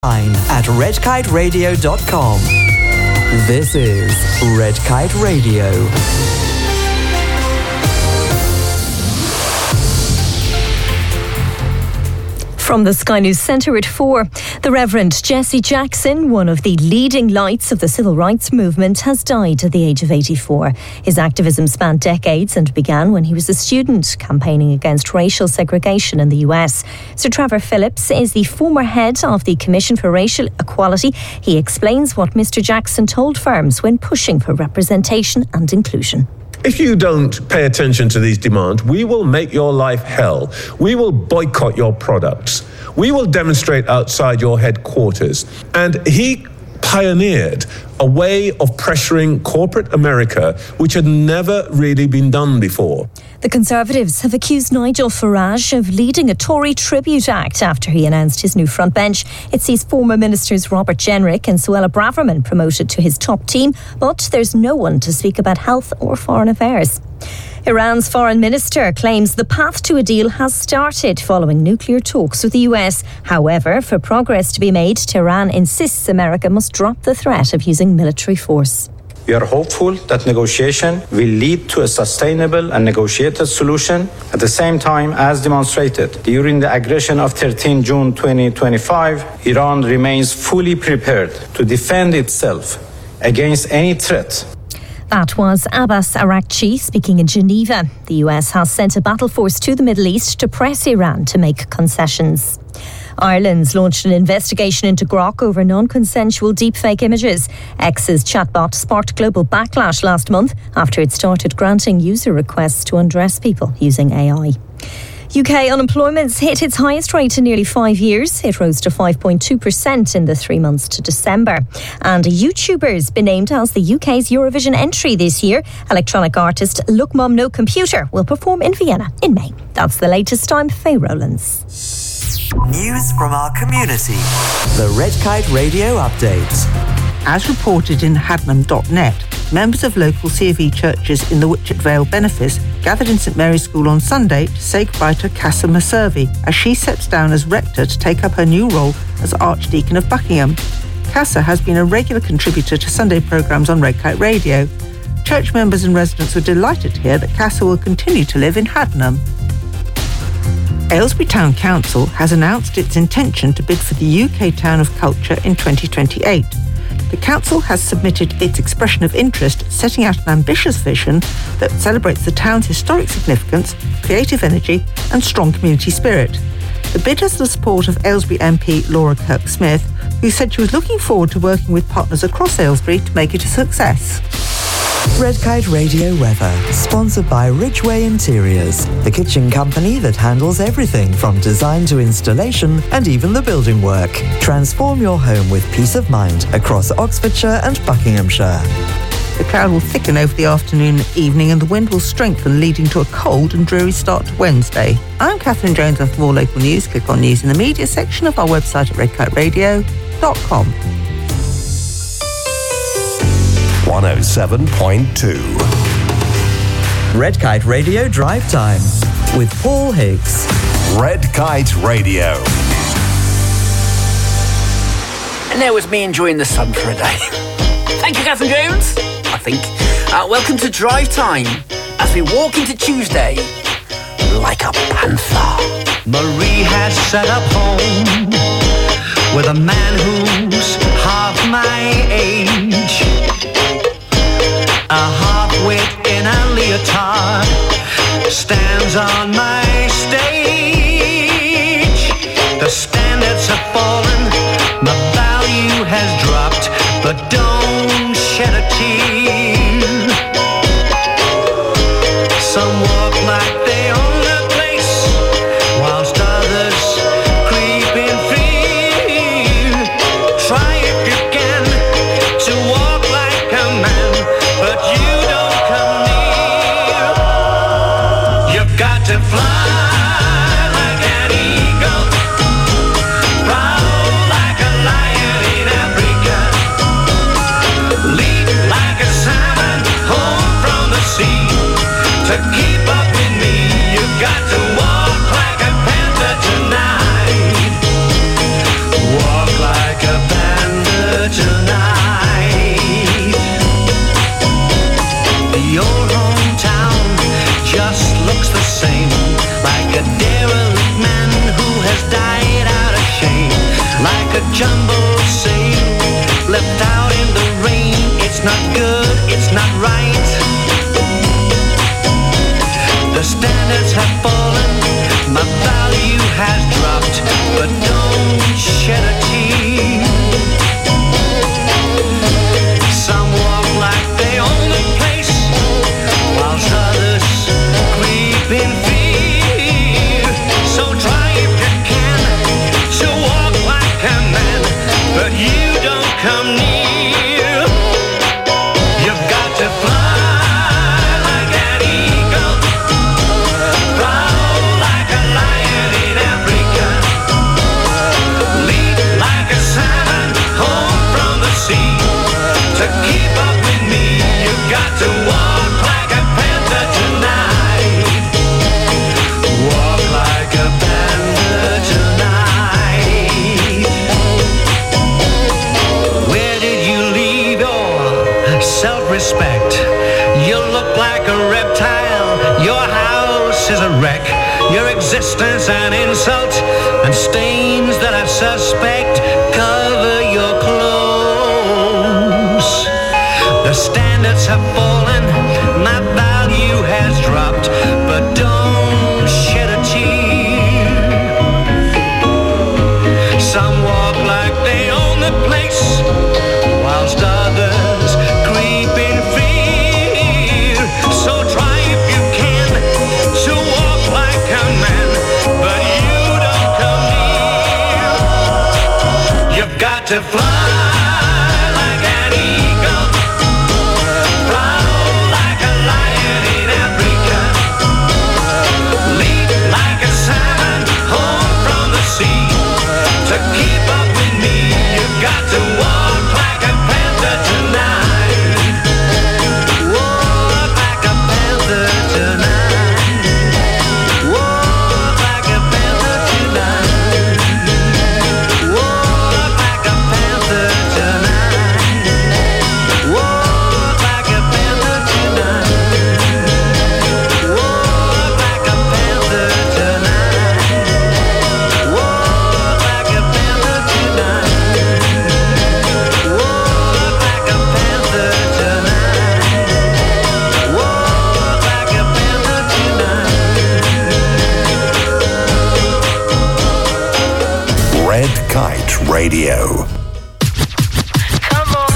at redkiteradio.com. This is Red Kite Radio. From the Sky News Centre at 4, the Reverend Jesse Jackson, one of the leading lights of the civil rights movement, has died at the age of 84. His activism spanned decades and began when he was a student campaigning against racial segregation in the US. Sir Trevor Phillips is the former head of the Commission for Racial Equality. He explains what Mr. Jackson told firms when pushing for representation and inclusion. If you don't pay attention to these demands, we will make your life hell. We will boycott your products. We will demonstrate outside your headquarters. And he pioneered a way of pressuring corporate America, which had never really been done before. The Conservatives have accused Nigel Farage of leading a Tory tribute act after he announced his new front bench. It sees former ministers Robert Jenrick and Suella Braverman promoted to his top team, but there's no one to speak about health or foreign affairs. Iran's foreign minister claims the path to a deal has started following nuclear talks with the US. However, for progress to be made, Tehran insists America must drop the threat of using military force. We are hopeful that negotiation will lead to a sustainable and negotiated solution. At the same time, as demonstrated during the aggression of 13 June 2025, Iran remains fully prepared to defend itself against any threat. That was Abbas Araghchi speaking in Geneva. The US has sent a battle force to the Middle East to press Iran to make concessions. Ireland's launched an investigation into Grok over non-consensual deepfake images. X's chatbot sparked global backlash last month after it started granting user requests to undress people using AI. UK unemployment's hit its highest rate in nearly 5 years. It rose to 5.2% in the 3 months to December. And a YouTuber's been named as the UK's Eurovision entry this year. Electronic artist Look Mum No Computer will perform in Vienna in May. That's the latest. I'm Faye Rowlands. News from our community. The Red Kite Radio Update. As reported in Hadnam.net, members of local CFE churches in the Witchet Vale benefice gathered in St Mary's School on Sunday to say goodbye to Casa Maservi as she steps down as rector to take up her new role as Archdeacon of Buckingham. Casa has been a regular contributor to Sunday programmes on Red Kite Radio. Church members and residents were delighted to hear that Casa will continue to live in Hadnam. Aylesbury Town Council has announced its intention to bid for the UK Town of Culture in 2028. The council has submitted its expression of interest, setting out an ambitious vision that celebrates the town's historic significance, creative energy and strong community spirit. The bid has the support of Aylesbury MP Laura Kirk-Smith, who said she was looking forward to working with partners across Aylesbury to make it a success. Red Kite Radio weather, sponsored by Ridgeway Interiors, the kitchen company that handles everything from design to installation and even the building work. Transform your home with peace of mind across Oxfordshire and Buckinghamshire. The cloud will thicken over the afternoon and evening and the wind will strengthen, leading to a cold and dreary start to Wednesday. I'm Catherine Jones, and for more local news, click on News in the Media section of our website at redkiteradio.com. 107.2 Red Kite Radio Drive Time with Paul Higgs. Red Kite Radio. And there was me enjoying the sun for a day. Thank you, Catherine Jones, I think. Welcome to Drive Time as we walk into Tuesday like a panther. Marie has set up home with a man who's half my age. A half-wit in a leotard stands on my stage. The standards have fallen, the value has dropped, but don't shed a tear. Some walk like they own the place, whilst others creep in fear. Try if you can to walk like a man, but you don't come near. You've got to fly like an eagle, proud like a jumble sale, left out in the rain. It's not good, it's not right. The standards have fallen, my value has dropped, but don't shed a tear. Some walk like they own the place, whilst others creep in fear. So try if you can to walk like a man, but you don't come near. You've got to fly like an eagle, prowl like a lion in Africa, lead like a salmon home from the sea. To keep up with me, you've got to walk like a panther tonight. Walk like a panther tonight. Where did you leave your self-respect? You look like a reptile, your house is a wreck, your existence an insult, and stains that I suspect cover your clothes. The standards have fallen, my value has dropped, but don't shed a tear. Some walk like they own the place, whilst others creep in fear. So try if you can to walk like a man, but you don't come near. You've got to fly like an eagle, prowl like a lion in Africa, lead like a salmon home from the sea. To keep up with me, you've got to walk like a panther tonight. Walk like a panther tonight. Walk like a panther tonight. Walk like a panther tonight. Walk like a panther tonight. Walk like a panther tonight. Walk like a panther tonight. Walk like a panther tonight. Walk like a panther tonight. Red Kite Radio. Come on.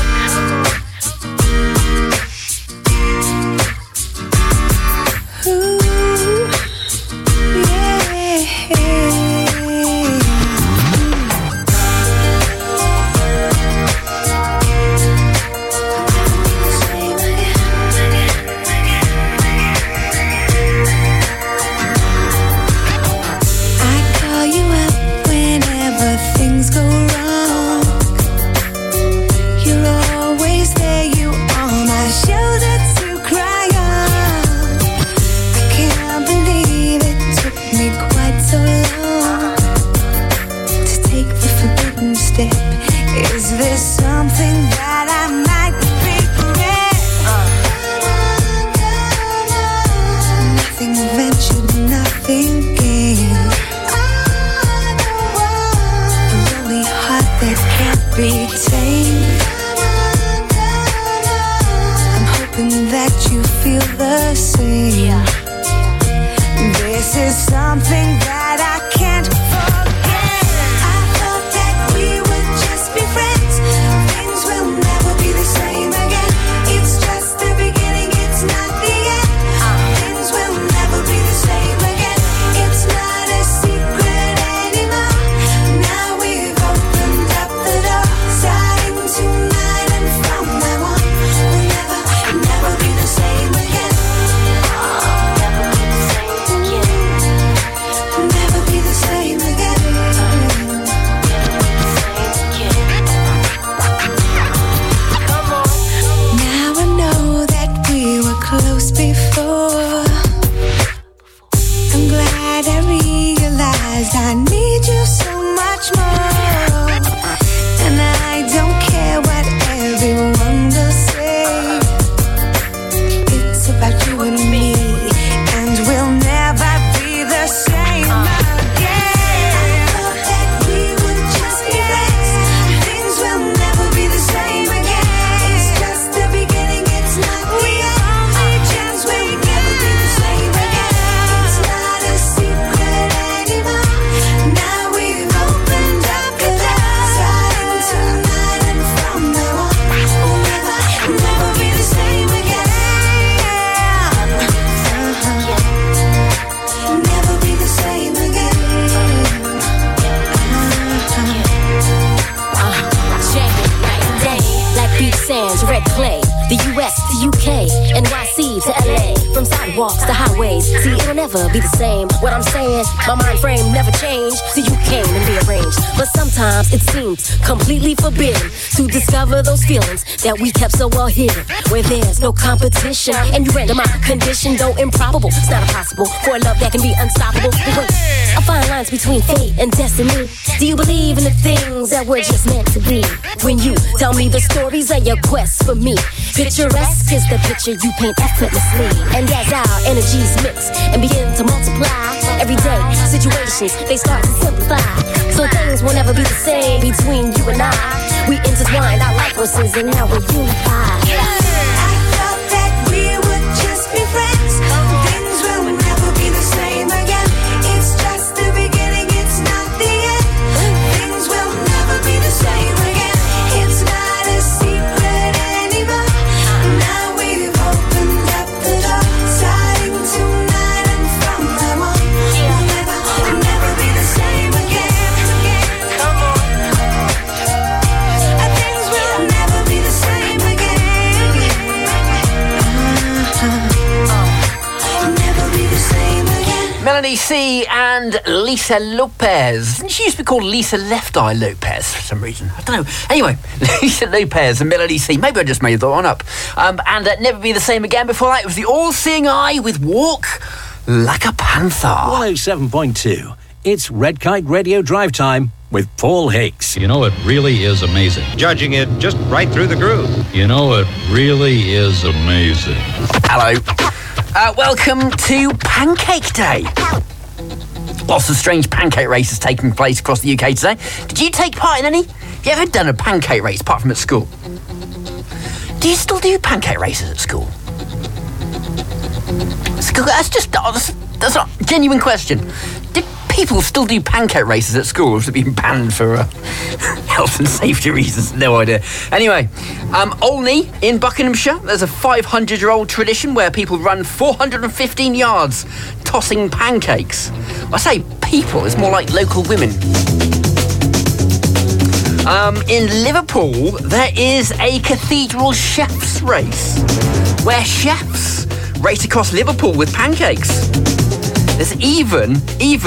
I call you up whenever things go wrong. You're always there, you are my shoulder to cry on. I can't believe it took me quite so long to take the forbidden step. Is there something that I might regret? Nothing ventured, nothing gained. A lonely heart that can't be tamed. I'm hoping that you feel the same. This is something that I can't forget. I thought that we would just be friends. Things will never be the same again. It's just the beginning, it's not the end. Things will never be the same again. It's not a secret anymore. Now we've opened up the door. Side sands, red clay. The US to UK, NYC to LA. From sidewalks to highways. See, it'll never be the same. What I'm saying, my mind frame never changed. See, you came and rearranged. But sometimes it seems completely forbidden to discover those feelings that we kept so well hidden. Where there's no competition. And you render my condition, though improbable. It's not impossible for a love that can be unstoppable. But wait, I find lines between fate and destiny. Do you believe in the things that were just meant to be? When you tell me the stories of your quest for me, picturesque is the picture you paint effortlessly. And as our energies mix and begin to multiply, everyday situations, they start to simplify. So things will never be the same between you and I. We intertwined our life forces and now we're unified. I thought that we would just be friends. Things will never be the same again. It's just the beginning, it's not the end. Things will never be the same again. It's not a secret anymore. Now we've opened up the door, starting tonight and from now on, we'll never be the same again. Come on. Things will never be the same again. Never be the same again. Melanie C and Lisa Lopez. She used to be called Lisa Left Eye Lopez for some reason. I don't know. Anyway, Lisa Lopez and Melanie C. Maybe I just made that one up. And Never Be the Same Again. Before that, it was the All-Seeing Eye with Walk Like a Panther. 107.2. It's Red Kite Radio Drive Time with Paul Hicks. You know, it really is amazing. Judging it just right through the groove. You know, it really is amazing. Hello. Welcome to Pancake Day. Lots of strange pancake races taking place across the UK today. Did you take part in any? Have you ever done a pancake race apart from at school? Do you still do pancake races at school? That's not a genuine question. Did people still do pancake races at school, or has it been banned for health and safety reasons? No idea. Anyway, Olney in Buckinghamshire, there's a 500-year-old tradition where people run 415 yards tossing pancakes. I say people, it's more like local women. In Liverpool, there is a cathedral chefs race where chefs race across Liverpool with pancakes. There's even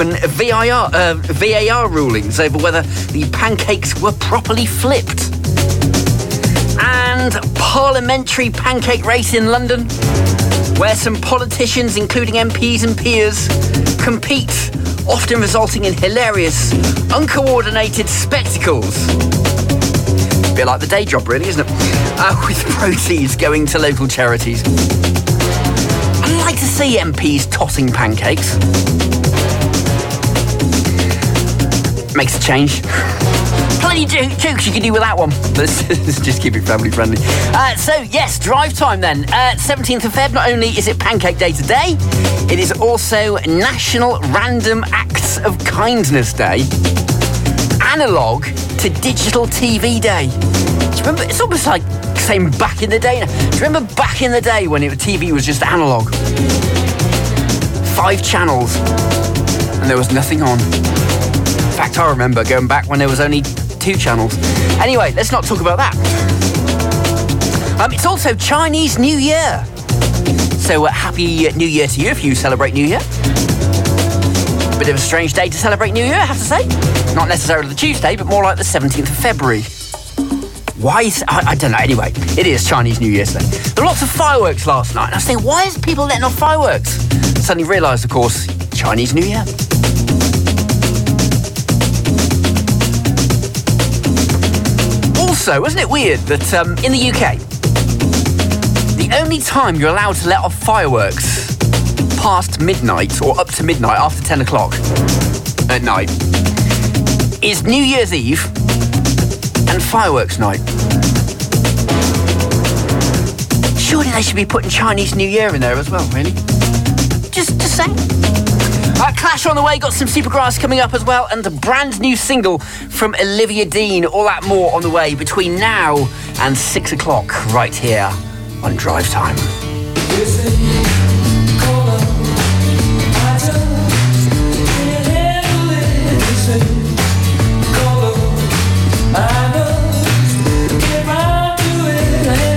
VAR rulings over whether the pancakes were properly flipped. And parliamentary pancake race in London, where some politicians, including MPs and peers, compete, often resulting in hilarious, uncoordinated spectacles. A bit like the day job, really, isn't it? With proceeds going to local charities. I'd like to see MPs tossing pancakes. Makes a change. Plenty of jokes you can do with that one. Let's just keep it family friendly. So, yes, drive time then. 17th of Feb, not only is it Pancake Day today, it is also National Random Acts of Kindness Day. Analog to Digital TV Day. Do you remember? It's almost like saying back in the day. Do you remember back in the day when TV was just analog? 5 channels and there was nothing on. In fact, I remember going back when there was only 2 channels. Anyway, let's not talk about that. It's also Chinese New Year. So Happy New Year to you if you celebrate New Year. Bit of a strange day to celebrate New Year, I have to say. Not necessarily the Tuesday, but more like the 17th of February. Why is... I don't know. Anyway, it is Chinese New Year today. There were lots of fireworks last night. And I was thinking, why is people letting off fireworks? Suddenly realised, of course, Chinese New Year. Also, wasn't it weird that in the UK, the only time you're allowed to let off fireworks past midnight or up to midnight after 10 o'clock at night is New Year's Eve and fireworks night. Surely they should be putting Chinese New Year in there as well, really. Just saying. Clash on the way, got some Supergrass coming up as well, and a brand new single from Olivia Dean. All that more on the way between now and 6 o'clock right here on Drive Time. I know if I do it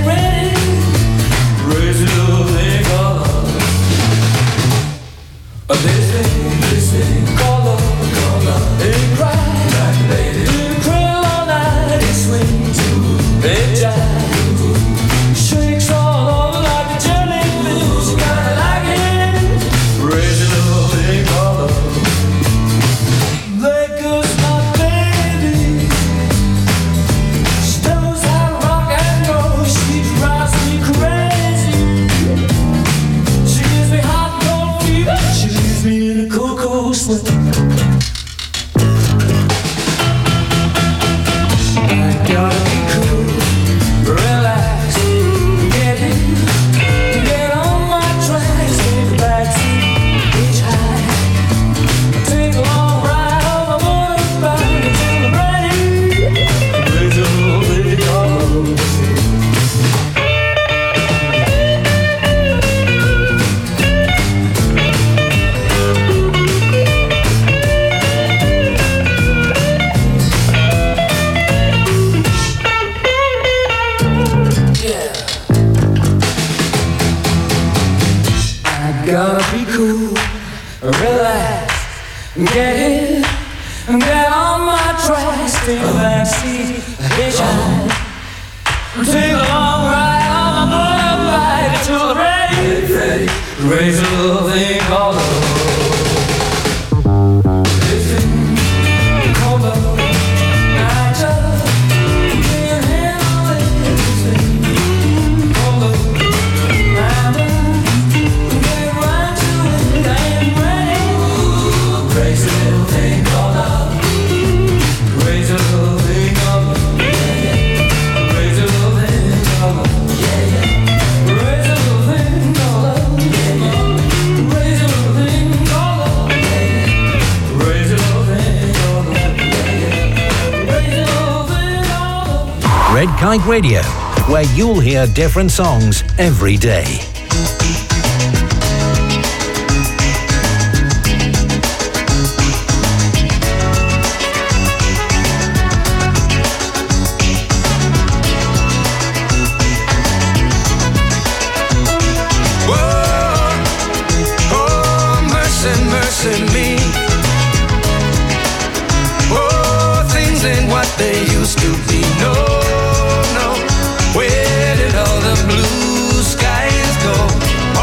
Gotta be cool, relax, get on my tracks, take a backseat, hitchhike, take a long ride on my motorbike until I'm ready, raise a little thing called love. This thing called love, I just can't handle it. This thing called love, I'm get right to it, I ain't ready. Crazy little thing called love, crazy little thing called love, crazy little thing called love, crazy little thing called love, crazy little thing called love, crazy little thing called love, crazy little thing called love. Red Kite Radio, where you'll hear different songs every day. Oh, mercy, mercy me. Oh, things ain't what they used to be. No, no. Where did all the blue skies go?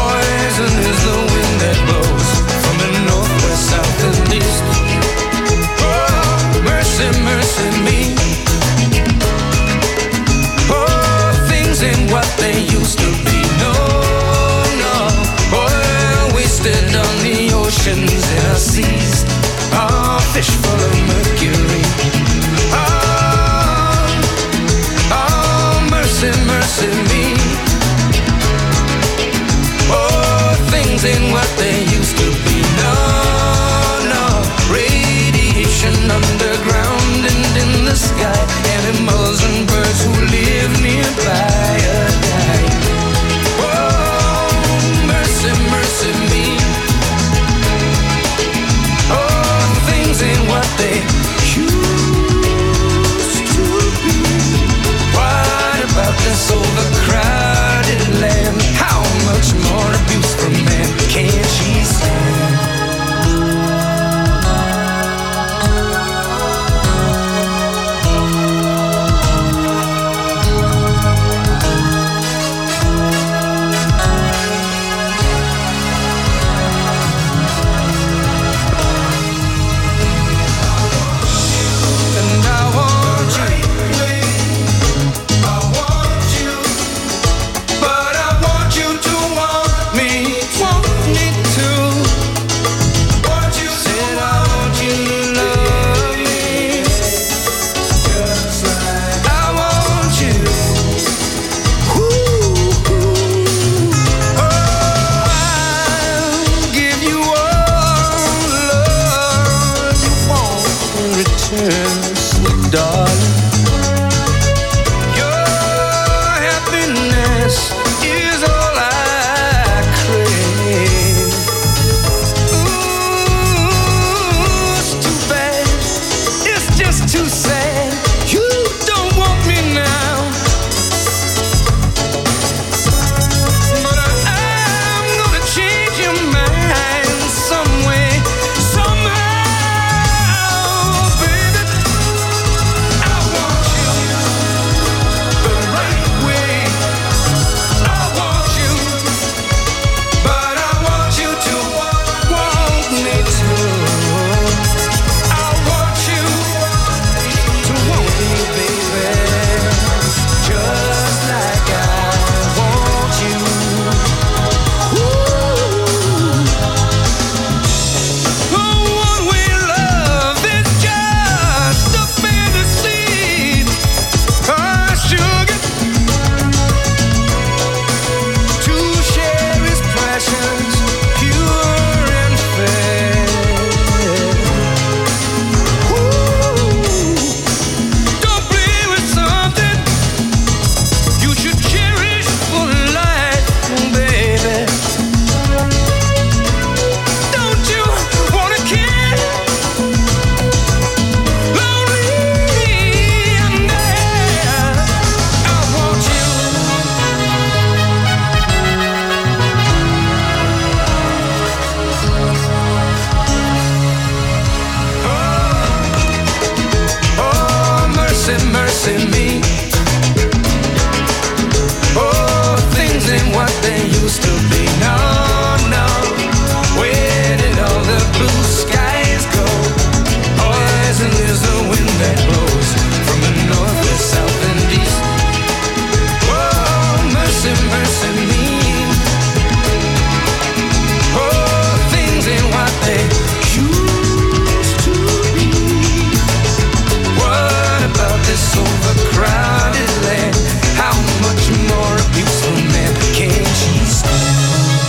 missing me. Oh, things ain't what they used to be. No, no. Where did all the blue skies go? Poison is the wind that blows from the north, the south, and east. Oh, mercy, mercy me. Oh, things ain't what they used to be. What about this overcrowded land? How much more abuse from man can she stand?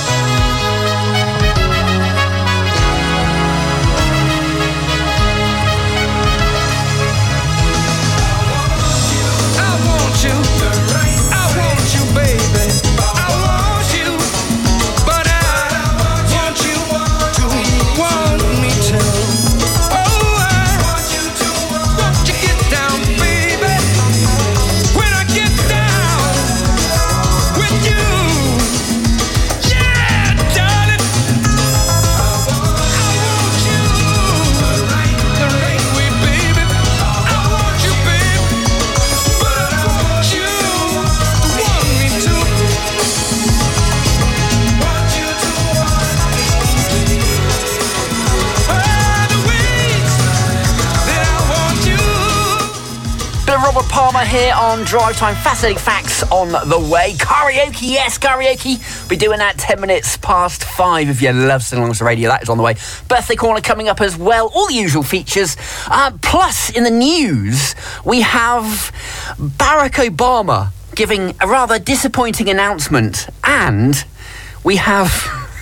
Robert Palmer here on Drive Time. Fascinating facts on the way. Karaoke, yes, karaoke. Be doing that 10 minutes past 5 if you love singing along to the radio. That is on the way. Birthday corner coming up as well. All the usual features. Plus, in the news, we have Barack Obama giving a rather disappointing announcement, and we have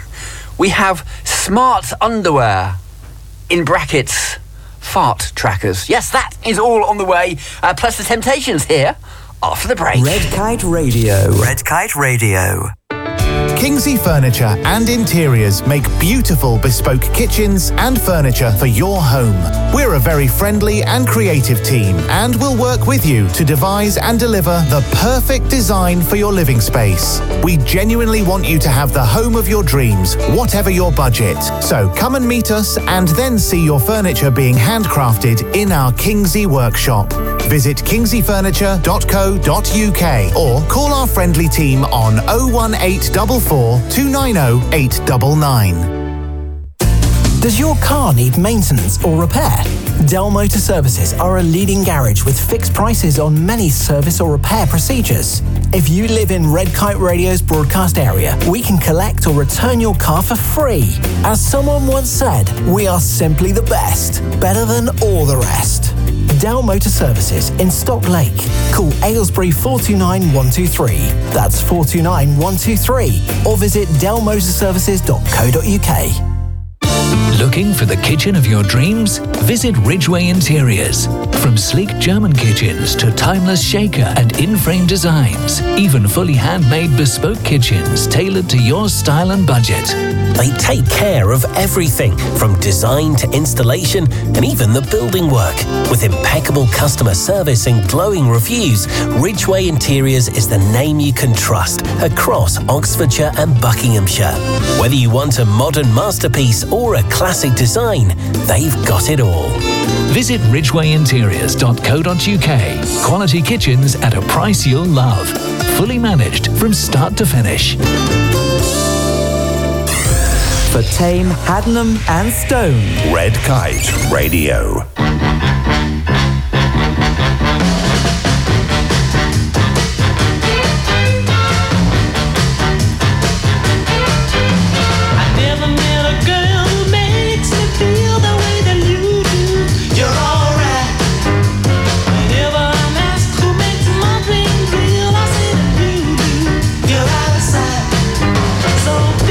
smart underwear, in brackets, fart trackers. Yes, that is all on the way. Plus the Temptations here after the break. Red Kite Radio. Red Kite Radio. Kingsley Furniture and Interiors make beautiful bespoke kitchens and furniture for your home. We're a very friendly and creative team and will work with you to devise and deliver the perfect design for your living space. We genuinely want you to have the home of your dreams, whatever your budget. So come and meet us and then see your furniture being handcrafted in our Kingsley workshop. Visit kingsleyfurniture.co.uk or call our friendly team on 01844 290 899. Does your car need maintenance or repair? Dell Motor Services are a leading garage with fixed prices on many service or repair procedures. If you live in Red Kite Radio's broadcast area, we can collect or return your car for free. As someone once said, we are simply the best, better than all the rest. Dell Motor Services in Stock Lake. Call Aylesbury 429 123. That's 429 123. Or visit dellmotorservices.co.uk. Looking for the kitchen of your dreams? Visit Ridgeway Interiors. From sleek German kitchens to timeless shaker and in-frame designs, even fully handmade bespoke kitchens tailored to your style and budget. They take care of everything, from design to installation and even the building work. With impeccable customer service and glowing reviews, Ridgeway Interiors is the name you can trust across Oxfordshire and Buckinghamshire. Whether you want a modern masterpiece or a classic design, they've got it all. Visit ridgwayinteriors.co.uk. Quality kitchens at a price you'll love. Fully managed from start to finish. For Tame, Haddenham and Stone. Red Kite Radio.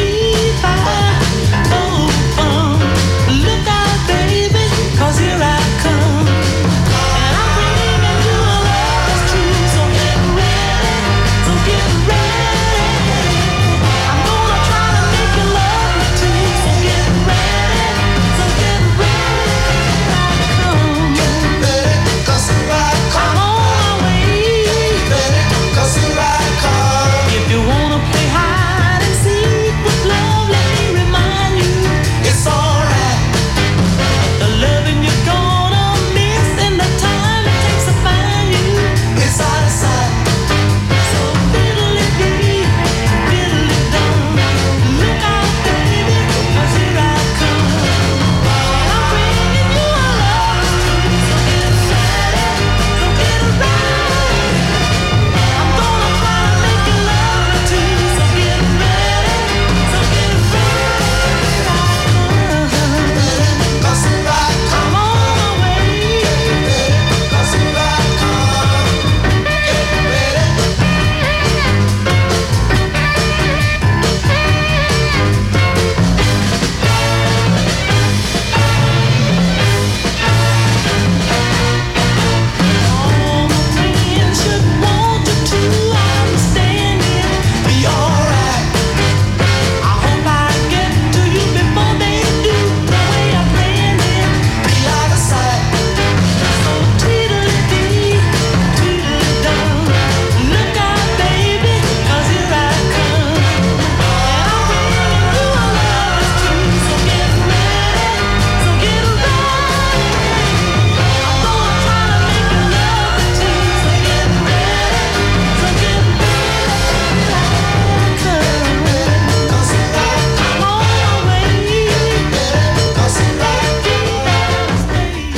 Look out, baby, 'cause here I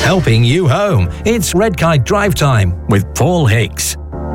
helping you home. It's Red Kite Drive Time with Paul Hicks.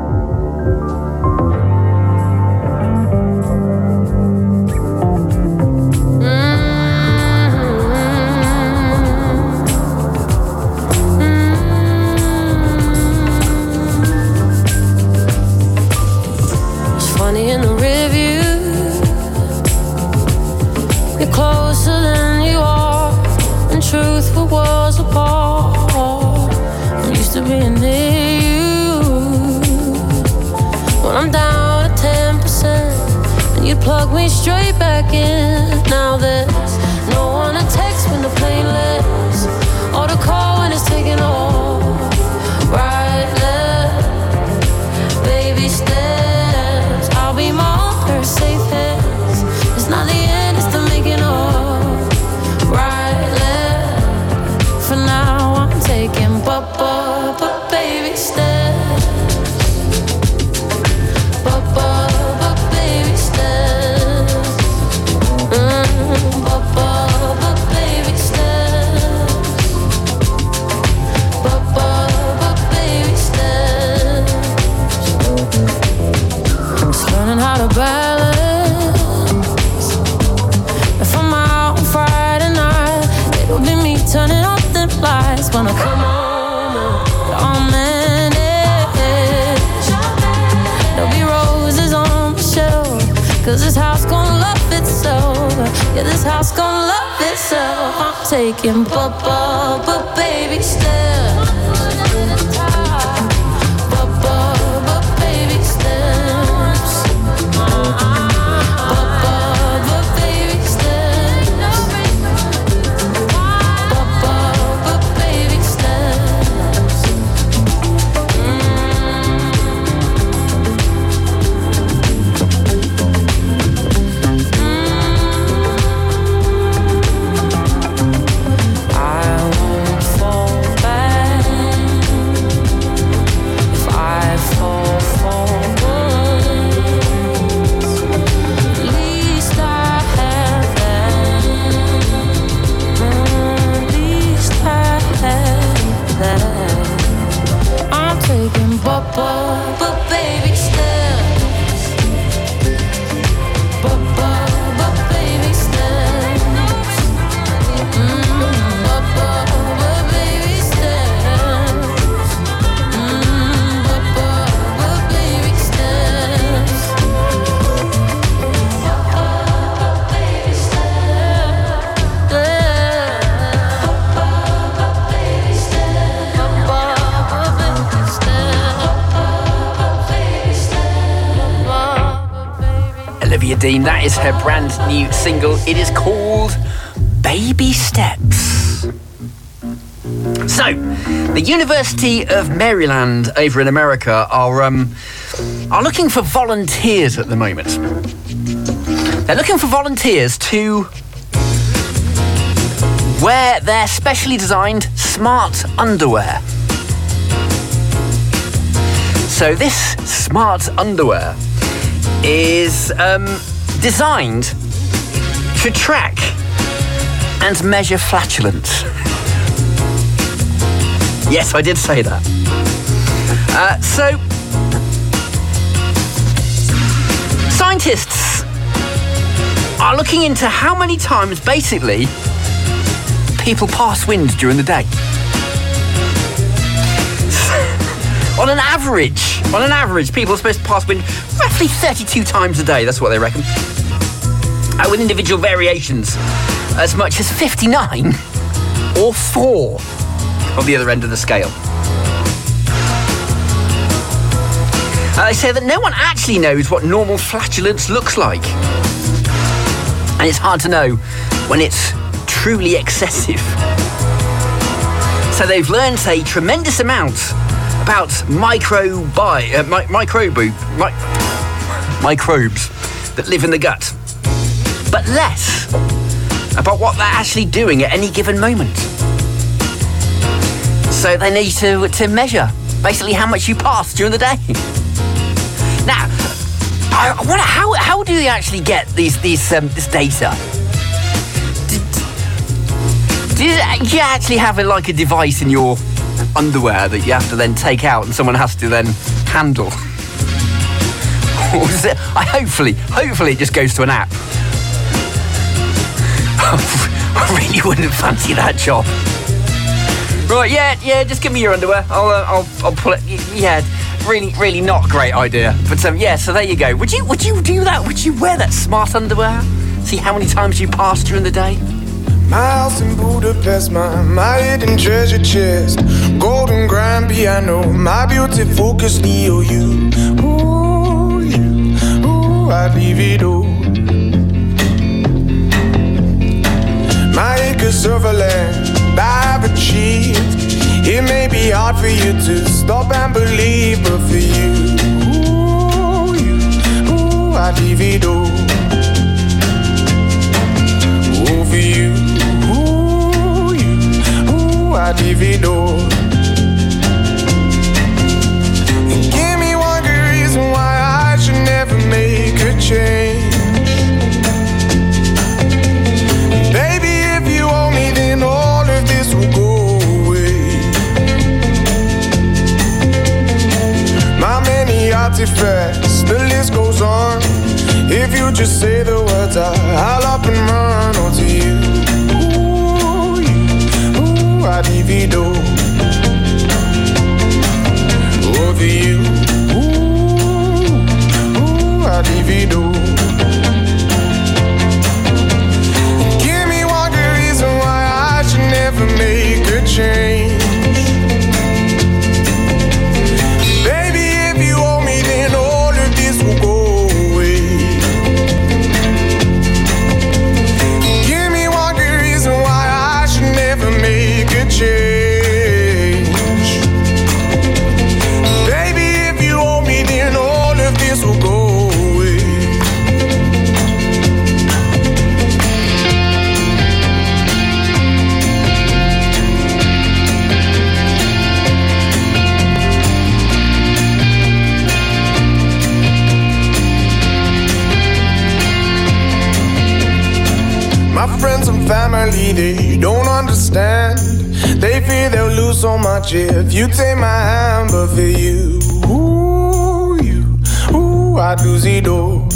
Plug me straight back in. Now there's no one to text when the plane lands, or to call when it's taking off. Right there, baby steps. I'll be more her safe hands. It's not the end, it's the making of. Right there, for now I'm taking but baby steps. How to balance. If I'm out on Friday night, it'll be me turning off the lights. When I come home, I'll manage. There'll be roses on the shelf, 'cause this house gon' love itself. Yeah, this house gon' love itself. I'm taking but baby steps. But baby steps. But baby steps. But baby steps. But baby steps. Olivia Dean, that is her brand new single. It is called Baby Steps. So, the University of Maryland over in America are looking for volunteers at the moment. They're looking for volunteers to wear their specially designed smart underwear. So this smart underwear is designed to track and measure flatulence. Yes, I did say that. So, scientists are looking into how many times, basically, people pass wind during the day. On an average, people are supposed to pass wind roughly 32 times a day. That's what they reckon. With individual variations, as much as 59 or 4 on the other end of the scale. They say that no one actually knows what normal flatulence looks like. And it's hard to know when it's truly excessive. So they've learned a tremendous amount about microbes that live in the gut, but less about what they're actually doing at any given moment. So they need to measure basically how much you pass during the day. Now, I wonder how do they actually get this data? Do you actually have like a device in your underwear that you have to then take out and someone has to then handle? Or is it? Hopefully it just goes to an app. I really wouldn't fancy that job. Right, yeah, just give me your underwear. I'll pull it. Yeah, really not a great idea. But so there you go. Would you do that? Would you wear that smart underwear? See how many times you pass during the day? My house in Budapest, my hidden treasure chest, golden grand piano, my beauty focus, EOU. Ooh, I'd leave it all. My acres of land I've achieved. It may be hard for you to stop and believe, but for you, I'd leave it all. Oh, for you, I'd leave it all. And give me one good reason why I should never make a change. Baby, if you owe me, then all of this will go away. My many artifacts, the list goes on. If you just say the words, I'll up and run onto you. I'd leave it all. Over you. I'd leave it all. Give me one good reason why I should never make a change. Baby, if you owe me, then all of this will go away. Give me one good reason why I should never make a change. Baby, if you owe me, then all of this will go away. My friends and family, they don't understand. They fear they'll lose so much if you take my hand. But for you, I'd lose it all.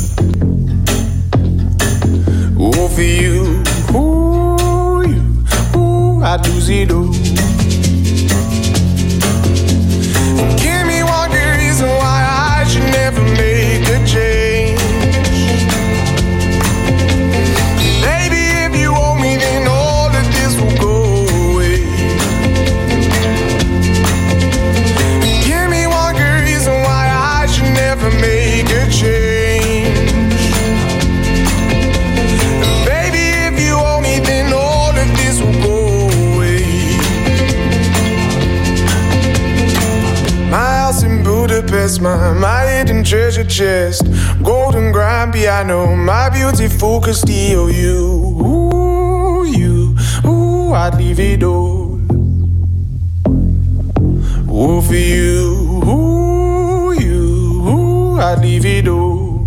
Oh, for you, I'd lose it all. Give me one good reason why I should never make a change. Baby, if you owe me, then all of this will go away. Give me one good reason why I should never make a change. Baby, if you owe me, then all of this will go away. My house in Budapest, my hidden treasure chest, golden grand piano, my beauty focus, EOU. I'd leave it all. Oh, for you, I'd leave it all.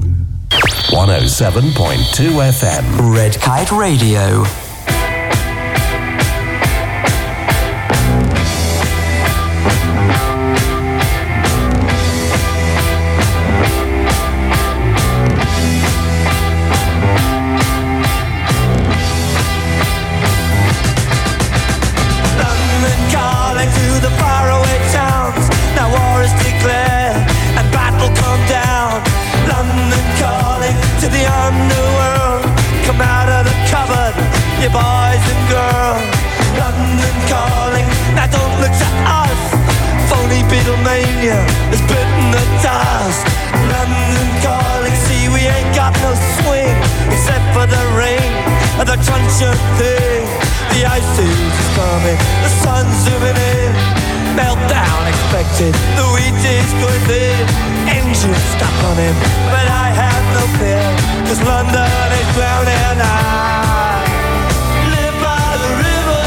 107.2 FM. Red Kite Radio. London calling to the faraway towns. Now war is declared and battle come down. London calling to the underworld. Come out of the cupboard, you boys and girls. London calling, now don't look to us. Phony Beatlemania has bitten the dust. London calling, see we ain't got no swing except for the rain and the truncheon thing. The ice age is coming, the sun's zooming in. Meltdown expected, the wheat is going thin. Engines stuck on him, but I have no fear, 'cause London is drowning. I live by the river,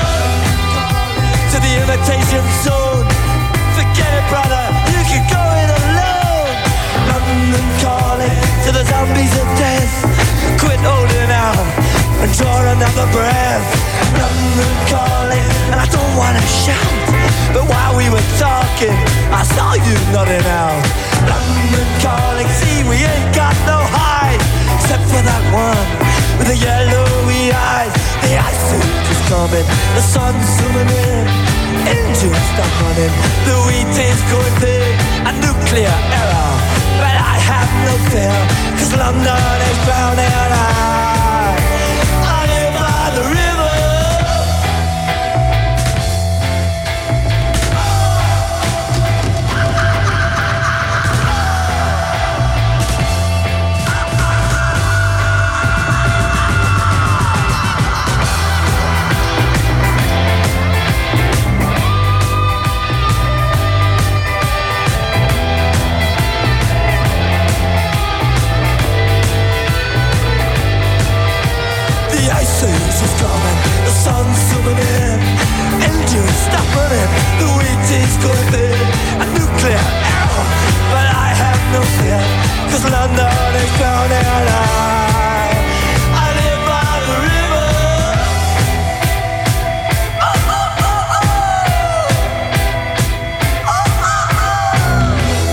to the imitation zone. Forget it, brother, you can go it alone. London calling to the zombies of death. Quit holding out and draw another breath. London for that one with the yellowy eyes. The ice age is coming, the sun's zooming in, engines stop running, the wheat is going thick, a nuclear error. But I have no fear, 'cause London is drowning. I live by the river. The sun's zooming in, engines stop running, the wheat is going thin, a nuclear error. But I have no fear, 'cause London is drowning. I live by the river. Oh, oh, oh, oh. Oh, oh, oh.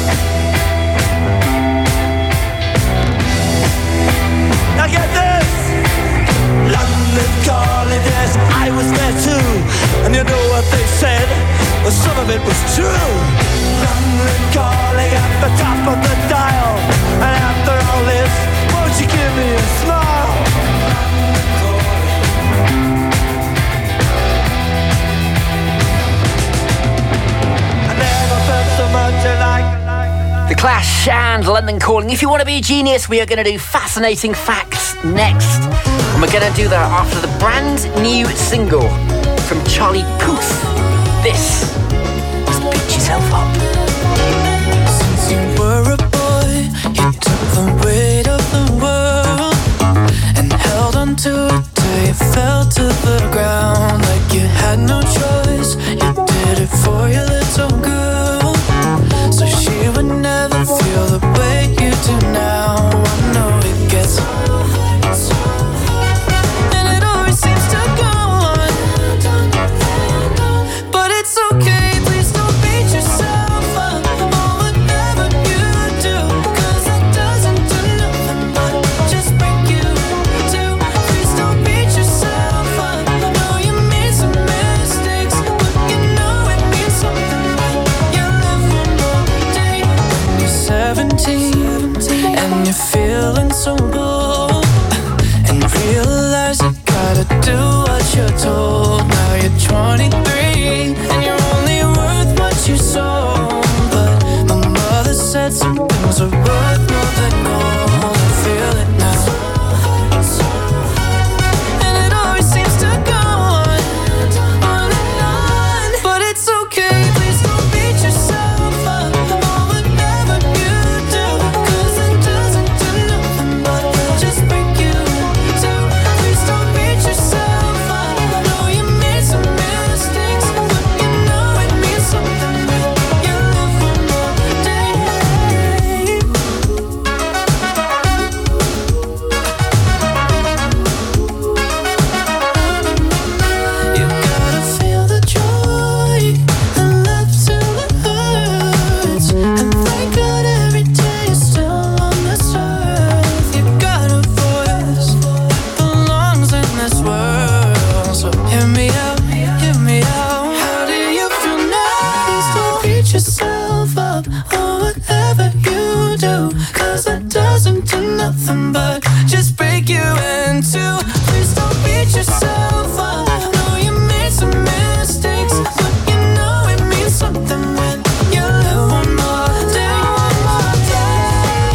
Now get this. London calling, yes, I was there too. And you know what they said? Well, some of it was true. London calling at the top of the dial. And after all this, won't you give me a smile? I never felt so much alike. The Clash and London Calling. If you want to be a genius, we are going to do fascinating facts next. And we're going to do that after the brand new single from Charlie Puth. This is Beat Yourself Up. Since you were a boy, you took the weight of the world and held on to it till you fell to the ground. Like you had no choice, you did it for your little girl, so she would never feel the way you do now. I know it gets and it always seems to go on, but it's okay, please don't beat yourself up or whatever you do, 'cause it doesn't do nothing but just break you too. Please don't beat yourself up. I know you made some mistakes, but you know it means something when you live one more day. When you're 17 and you're feeling so bold and realize you gotta do what you're told. Now you're 23 and you're only worth what you sold. But my mother said some things are worth more than gold. I feel it now, and it always seems to go on and on. But it's okay, please don't beat yourself up or whatever you do, 'cause it doesn't do nothing but just break you too. Please don't beat yourself up. I know you made some mistakes, but you know it means something when you live one more day. You gotta feel the joy and love till it hurts, and thank God every day you're still on this earth. You got a voice that belongs in this world, so hear me out, hear me out. How do you feel now? Please don't beat yourself up or whatever you do, 'cause that doesn't do nothing but just break you in two. Please don't beat yourself up. I know you made some mistakes, but you know it means something when you live one more day, one more day.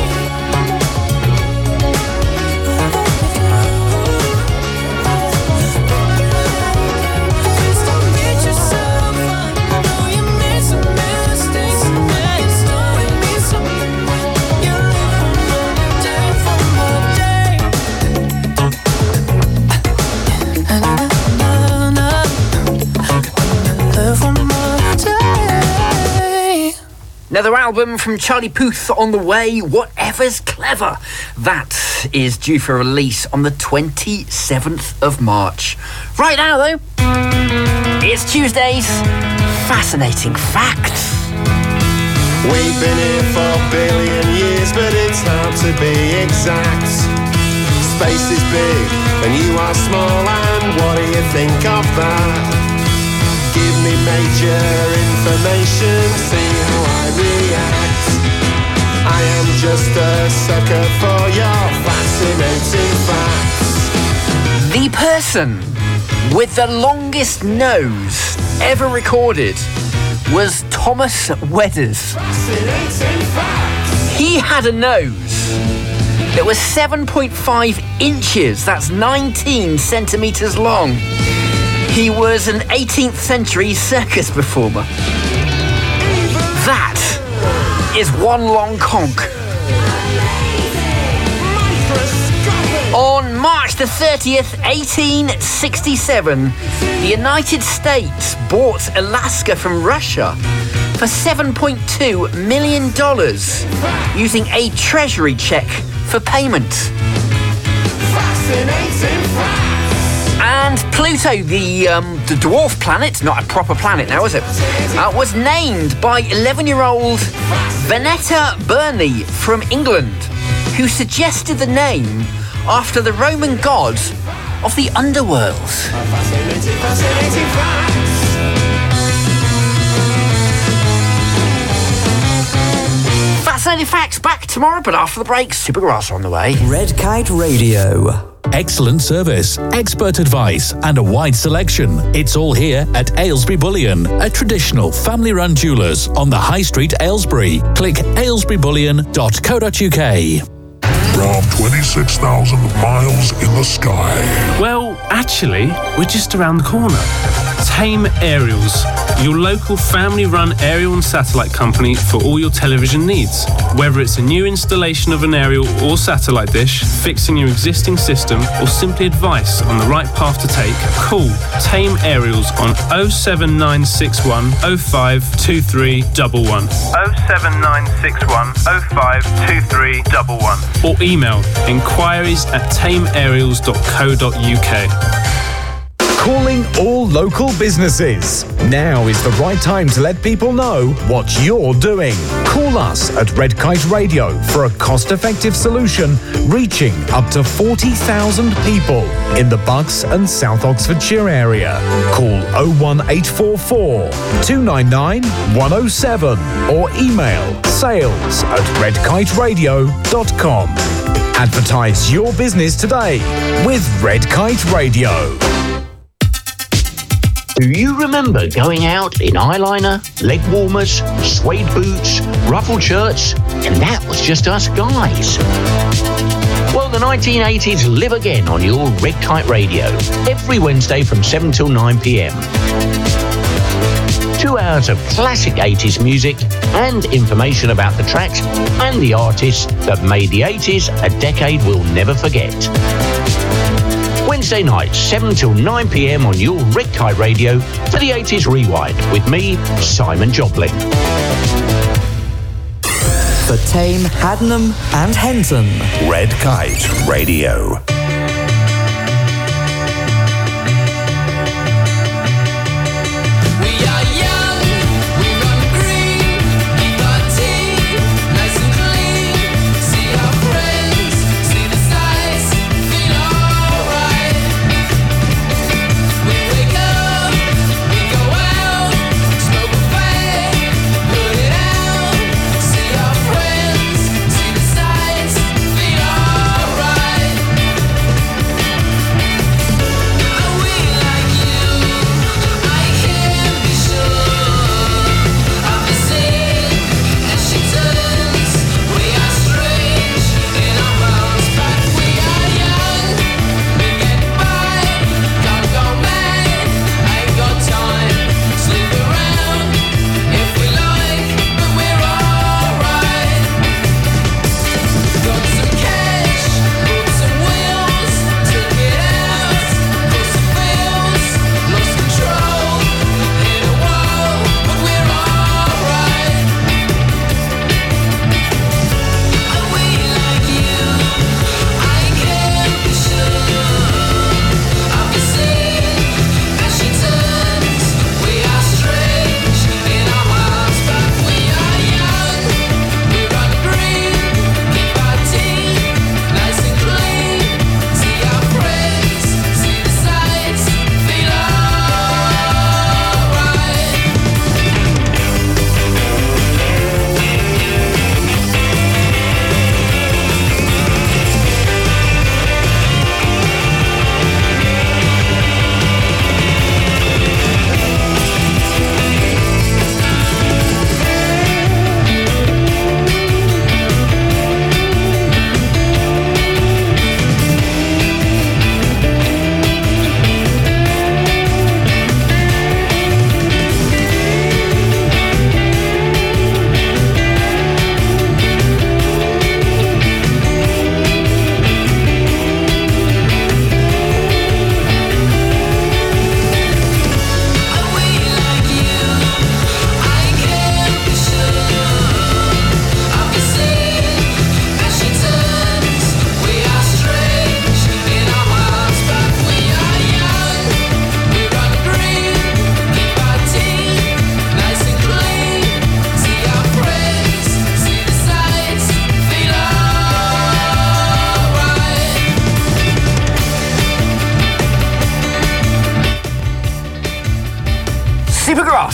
Please don't beat yourself up. I know you made some mistakes, but you know it means something when you live one more day, one more day. Live one more day. Another album from Charlie Puth on the way, Whatever's Clever. That is due for release on the 27th of March. Right now, though, it's Tuesday's Fascinating Facts. We've been here for a billion years, but it's hard to be exact. space is big and you are small, and what do you think of that? Give me major information, see how I react. I am just a sucker for your fascinating facts. The person with the longest nose ever recorded was Thomas Wedders. He had a nose that was 7.5 inches, that's 19 centimetres long. He was an 18th century circus performer. That is one long conch. On March the 30th, 1867, the United States bought Alaska from Russia for $7.2 million using a treasury check for payment. And Pluto, the dwarf planet, not a proper planet now, is it? Was named by 11-year-old Venetta Burney from England, who suggested the name after the Roman god of the underworld. Fascinating facts back tomorrow, but after the break, Supergrass on the way. Red Kite Radio. Excellent service, expert advice, and a wide selection. It's all here at Aylesbury Bullion, a traditional family-run jewellers on the High Street, Aylesbury. Click aylesburybullion.co.uk. From 26,000 miles in the sky. Well, actually, we're just around the corner. Tame Aerials, your local family-run aerial and satellite company for all your television needs. Whether it's a new installation of an aerial or satellite dish, fixing your existing system, or simply advice on the right path to take, call Tame Aerials on 07961 052311. 07961 052311. Or email inquiries@tameaerials.co.uk. Calling all local businesses. Now is the right time to let people know what you're doing. Call us at Red Kite Radio for a cost-effective solution reaching up to 40,000 people in the Bucks and South Oxfordshire area. Call 01844 299 107 or email sales@redkiteradio.com. Advertise your business today with Red Kite Radio. Do you remember going out in eyeliner, leg warmers, suede boots, ruffled shirts, and that was just us guys? Well, the 1980s live again on your Red Kite Radio, every Wednesday from 7 till 9 p.m. 2 hours of classic 80s music and information about the tracks and the artists that made the 80s a decade we'll never forget. Wednesday nights, 7 till 9 p.m. on your Red Kite Radio for the 80s Rewind with me, Simon Joplin. For Tame, Haddenham and Henton. Red Kite Radio.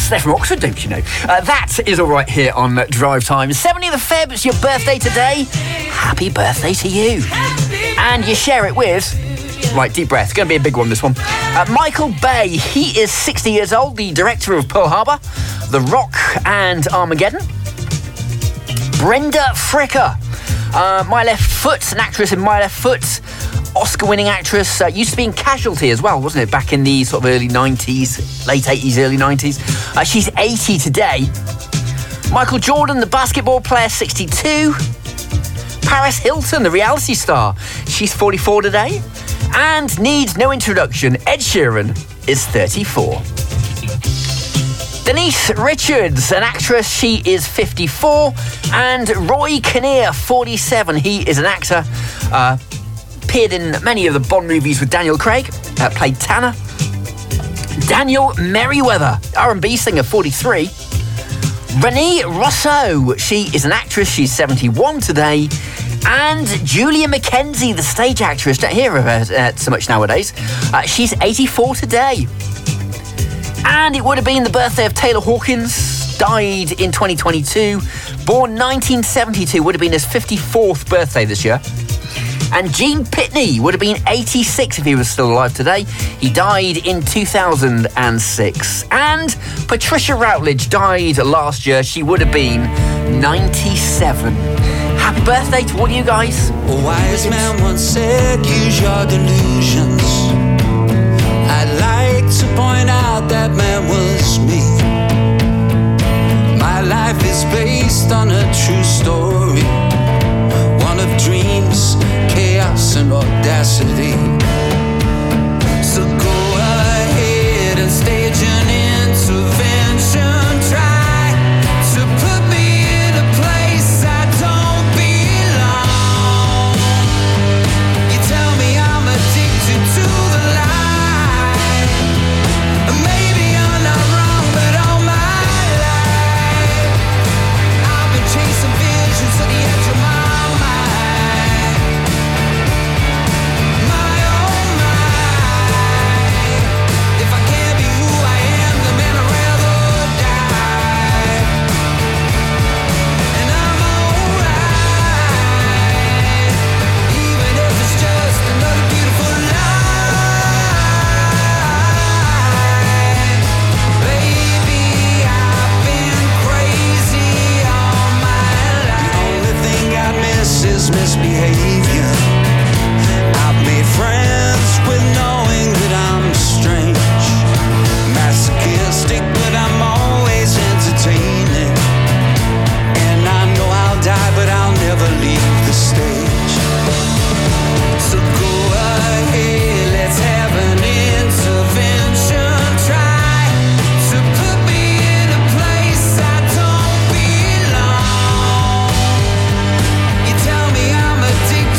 Yes, they're from Oxford, don't you know? That is all right here on Drive Time. 17th of Feb, it's your birthday today. Happy birthday to you. And you share it with... Right, deep breath. It's going to be a big one, this one. Michael Bay. He is 60 years old, the director of Pearl Harbor, The Rock and Armageddon. Brenda Fricker. My Left Foot, an actress in My Left Foot. Oscar-winning actress. Used to be in Casualty as well, wasn't it? Back in the sort of early 90s, late 80s, early 90s. She's 80 today. Michael Jordan, the basketball player, 62. Paris Hilton, the reality star. She's 44 today. And needs no introduction, Ed Sheeran is 34. Denise Richards, an actress, she is 54. And Roy Kinnear, 47. He is an actor. Appeared in many of the Bond movies with Daniel Craig. Played Tanner. Daniel Merriweather, R&B singer, 43. Renee Rousseau, she is an actress. She's 71 today. And Julia McKenzie, the stage actress, don't hear of her so much nowadays. She's 84 today. And it would have been the birthday of Taylor Hawkins, died in 2022. Born 1972, would have been his 54th birthday this year. And Gene Pitney would have been 86 if he was still alive today. He died in 2006. And Patricia Routledge died last year. She would have been 97. Happy birthday to all you guys. A wise man once said, use your delusions. I'd like to point out that man was me. My life is based on a true story, one of dreams, chaos and audacity. So go ahead and stage an intervention. Try to put me in a place I don't belong. You tell me I'm addicted to the lie. Maybe I'm not wrong, but all my life I've been chasing visions to the edge of my mind. My oh my, if I can't be who I am, then man I'd rather die. And I'm alright, even if it's just another beautiful lie. Baby, I've been crazy all my life. The only thing I miss is misbehavior. I've made friends with knowing that I'm strange, masochistic, but I'm always entertaining. And I know I'll die, but I'll never leave the stage. So go ahead, let's have an intervention. Try to put me in a place I don't belong. You tell me I'm addicted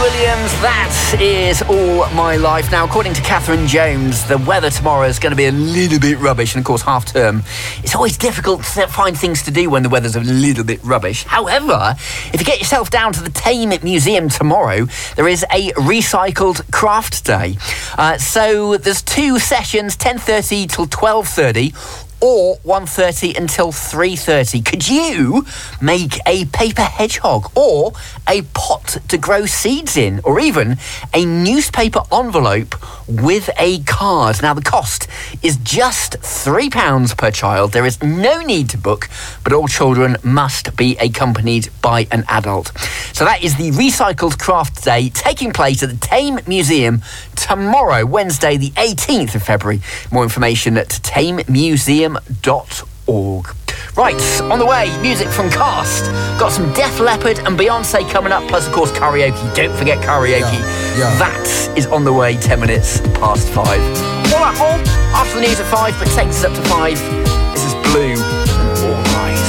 Williams, that is All My Life. Now, according to Catherine Jones, the weather tomorrow is going to be a little bit rubbish, and of course, half term. It's always difficult to find things to do when the weather's a little bit rubbish. However, if you get yourself down to the Tame Museum tomorrow, there is a recycled craft day. So there's 2 sessions, 10:30 till 12:30. Or 1:30 until 3:30. Could you make a paper hedgehog or a pot to grow seeds in, or even a newspaper envelope with a card? Now, the cost is just £3 per child. There is no need to book, but all children must be accompanied by an adult. So that is the Recycled Craft Day taking place at the Tame Museum tomorrow, Wednesday, the 18th of February. More information at tamemuseum.org. Right, on the way, music from Cast. Got some Def Leppard and Beyonce coming up, plus, of course, karaoke. Don't forget karaoke. That is on the way, 10 minutes past 5. All that more after the news at 5, but takes us up to 5. This is Blue and All Rise.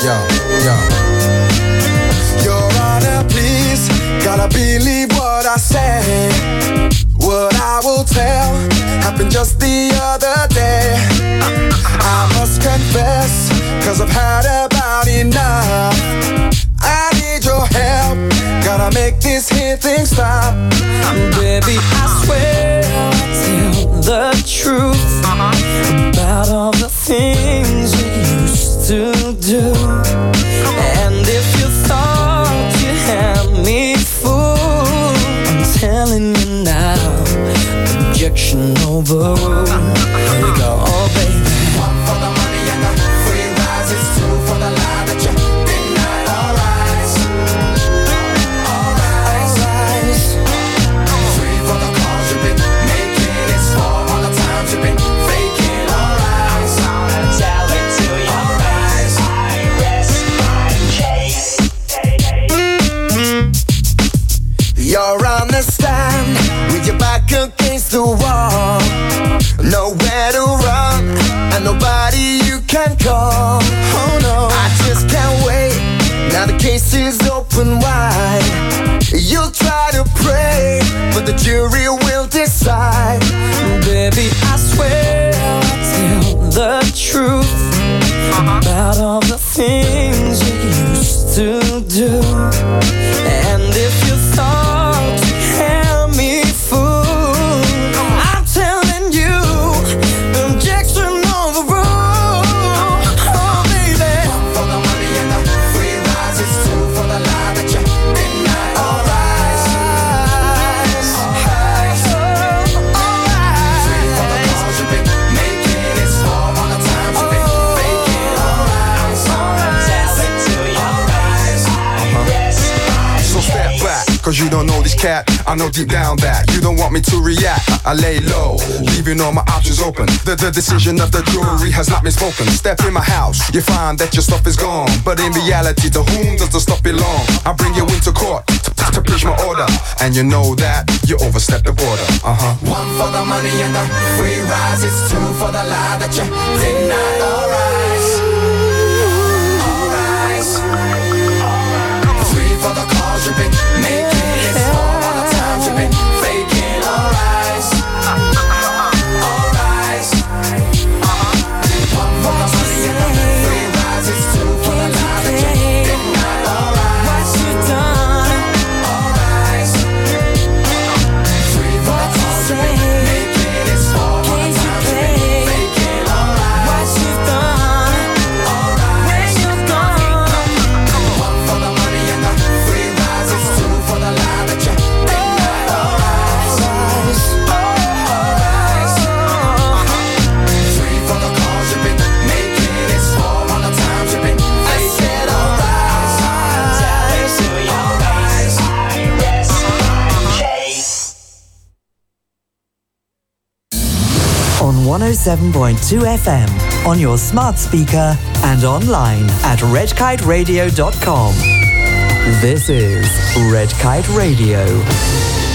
Your Honor, please, gotta believe what I say. What I will tell happened just the other day. I must confess, 'cause I've had about enough. I need your help, gotta make this here thing stop. Baby, I swear I'll tell the truth about all the things you used to do. And if you thought you had me fooled, I'm telling you now, objection overruled. Here we go, oh baby. One for the money and the free rise. It's 2 for the lie that you deny. All rise. 3 for the calls you've been making. It's 4 all the times you've been faking. All rise. Tell it to your eyes. I rest my case. You're on the stand with your back against the wall. Nowhere to run and nobody you can call. Oh no, I just can't wait. Now the case is open wide. You'll try to pray, but the jury will decide. Baby, I swear I'll tell the truth about all the things you used to do. And if you thought you had me fooled, I'm telling you, objection overruled. Oh baby. 1 for the money and the free rise. It's 2 for the lie that you deny. All rise. 3 for the calls you've been making. It's 4 all the times you've been faking. All rise. Tell it to your eyes. So step back, 'cause you don't know this cat. I know deep down that you don't want me to react. I lay low, leaving all my options open. The decision of the jury has not been spoken. Step in my house, you find that your stuff is gone. But in reality, to whom does the stuff belong? I bring you into court to preach my order, and you know that you overstepped the border. 1 for the money and the free rise. It's 2 for the lie that you deny. All rise. 3 for the calls you've been making. It's 4 all the times you've been faking. All rise. 1 for the money and the free rise. It's 2 for the lie that you deny. All rise. What you done? All rise. 3 for the calls you've been making. It's 4 all the times you've been faking. All rise. What you done? All rise. Where you gone? 1 for the money and the free rise. It's 2 for the lie that you deny. All rise. 3 for the calls you've been making. It's 4 all the times you've been faking. All rise. Tell it to your eyes. I rest my case. On 107.2 FM, on your smart speaker, and online at redkiteradio.com. This is Red Kite Radio.